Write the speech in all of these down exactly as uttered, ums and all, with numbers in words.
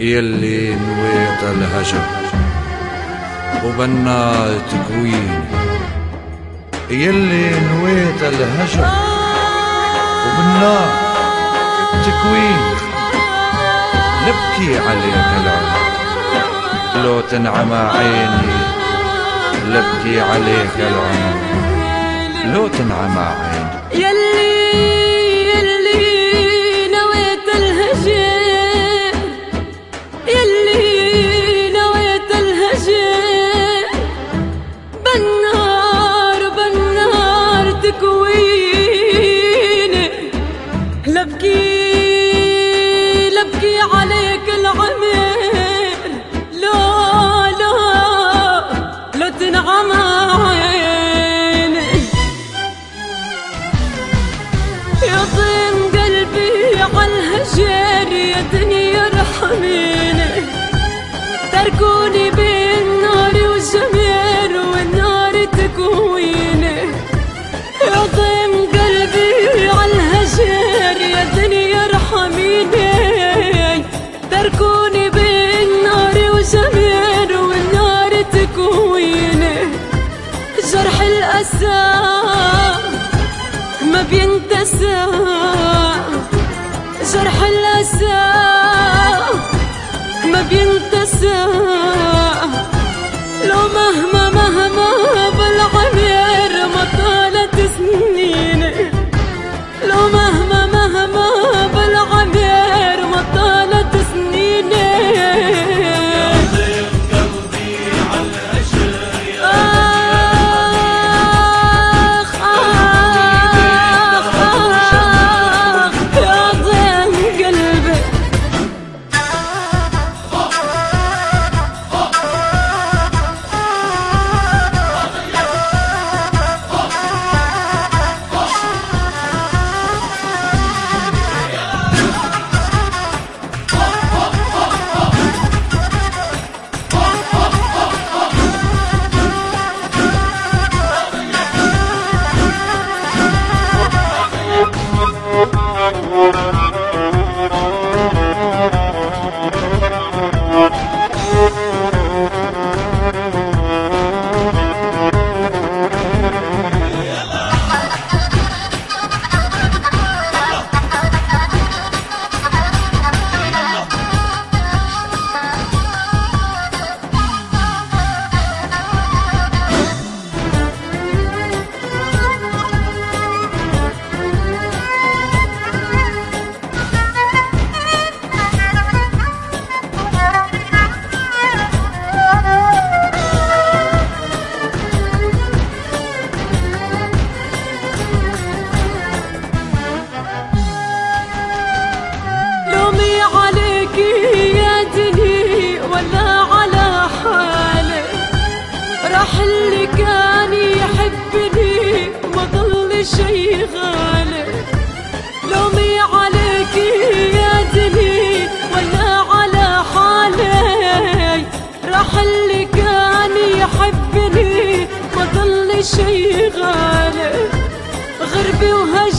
يلي نويت الهجر وبنات تكوين، يلي نويت الهجر وبنات تكوين، نبكي عليك العمر لو تنعمى عيني، لبكي عليك العمر لو تنعمى عيني. يلي يلي نويت الهجر، يلي نويت الهجر، بالنار بالنار تكويني، لبكي لبكي عليك العمر لو لو لو تنعمى عيني. يا طين قلبي عالهجر يا دنيا ارحميني، تركوني بين نار وجمير والنار تكويني. يا طين قلبي عالهجر يا دنيا ارحميني، تركوني بين نار وجمير والنار تكويني. جرح الأسى ما بينتسى، جرح الأسى ما بينتسى، لو مهما مهما بالعمر ما طالت سنيني، لو مهما مهما بالعمر ما طالت سنيني. اللي كان يحبني ما ضل شي غالي، لومي عليك يا دني ولا على حالي، راح اللي كان يحبني ما ضل شي غالي. غربي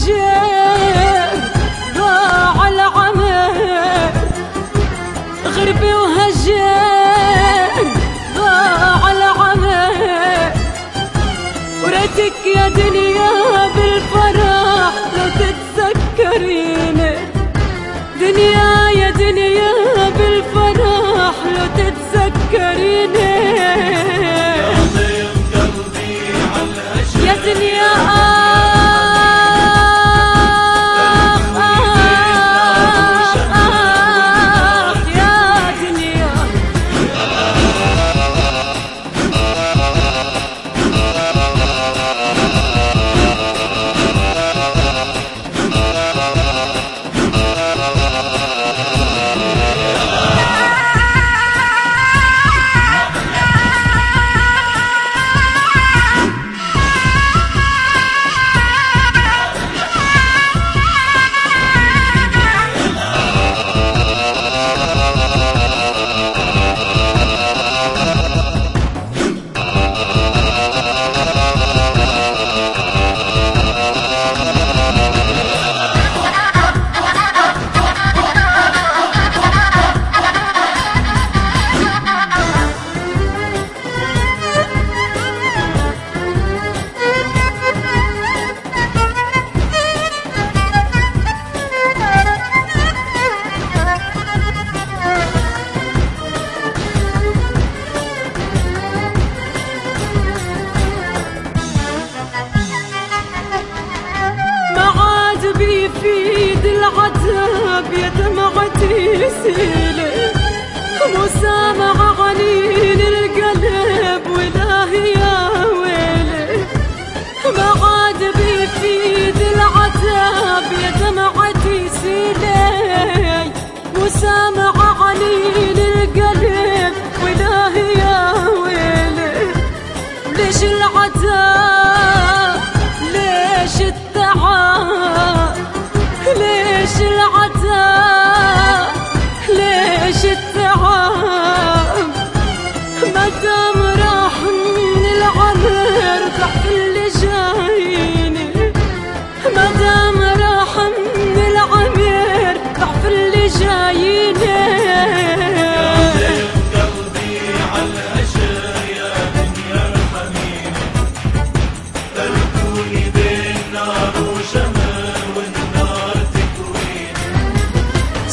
وهجر ضاع العمر، غربي وهجر ضاع العمر، وريتك يا دنيا بالفرح لو تتذكريني، دنيا يا دنيا بالفرح لو تتذكريني. يا دنيا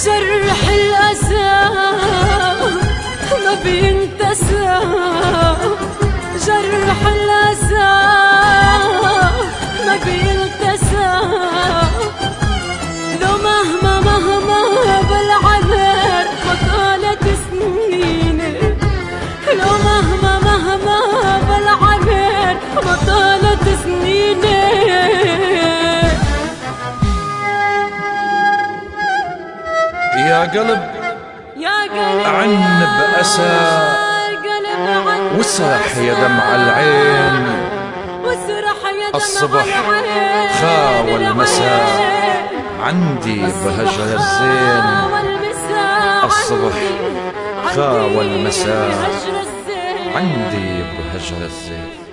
جرح الأسى ما بينتسى، جرح الأسى ما بينتسى، لو مهما مهما بالعذر ما طالت سنيني، لو مهما مهما بالعذر ما طالت سنيني. يا قلب يا قلب عنب أسى واسرح يا دمع العين، الصبح خاوى المساء عندي بهجر الزين، الصبح خاوى المساء عندي بهجر الزين.